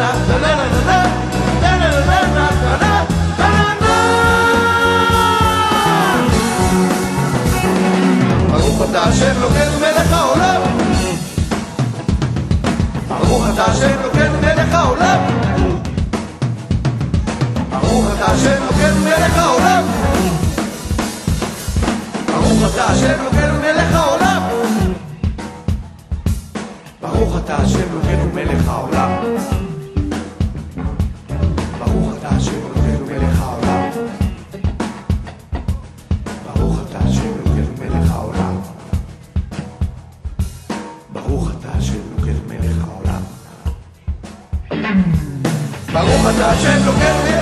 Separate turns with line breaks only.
ברוך אתה השם אלוקינו מלך העולם, ברוך אתה השם אלוקינו מלך העולם, ברוך אתה השם אלוקינו מלך העולם, ברוך אתה השם אלוקינו מלך העולם, ברוך אתה השם אלוקינו מלך העולם, ברוך אתה השם אלוקינו מלך העולם, ברוך אתה השם אלוקינו מלך העולם, ברוך אתה השם אלוקינו מלך העולם, ברוך אתה השם אלוקינו